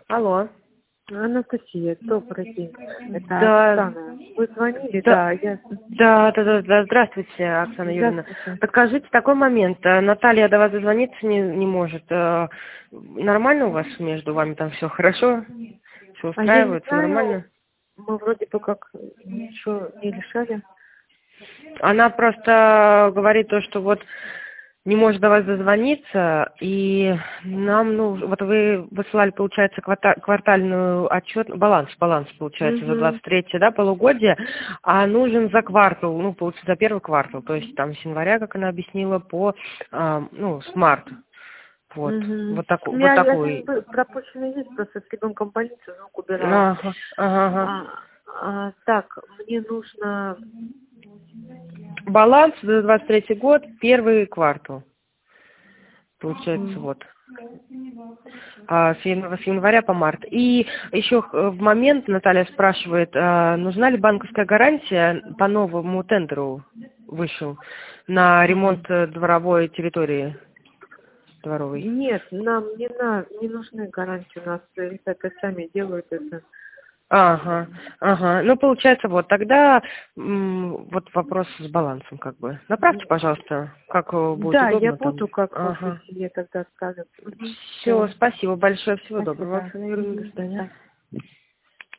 Алло. Анастасия, добрый день. Это Да. Оксана. Вы звонили? Да. Я... Да. Здравствуйте, Оксана Юрьевна. Здравствуйте. Подскажите такой момент. Наталья до вас дозвониться не может. Нормально у вас между вами там все хорошо? Все А я не устраивает, все знаю, нормально? мы вроде бы как ничего не решали. Она просто говорит то, что вот не может до вас дозвониться, и нам, вот вы высылали, получается, квартальную отчет, баланс, получается, за Угу. 23-е, да, полугодие, а нужен за квартал, получается, за первый квартал, то есть там с января, как она объяснила, по, с марта. Вот, Угу. У вот меня такой. пропущено есть, просто с ребенком в больницу, звук убирала. Ага. Так, мне нужно... Баланс за 23-й год, первый квартал, получается, Мгм. вот. С января по март. И еще в момент Наталья спрашивает, нужна ли банковская гарантия по новому тендеру вышел на ремонт дворовой территории дворовой. Нет, нам не нужны гарантии, у нас ребята сами делают это. Ага. Ну, получается, вот тогда вот вопрос с балансом как бы. Направьте, пожалуйста, как будет Да, я удобно там. буду, как в Ага. себе тогда скажут. Все, Все, спасибо большое, всего доброго, спасибо. Оксана Юрьевна, до До свидания. свидания.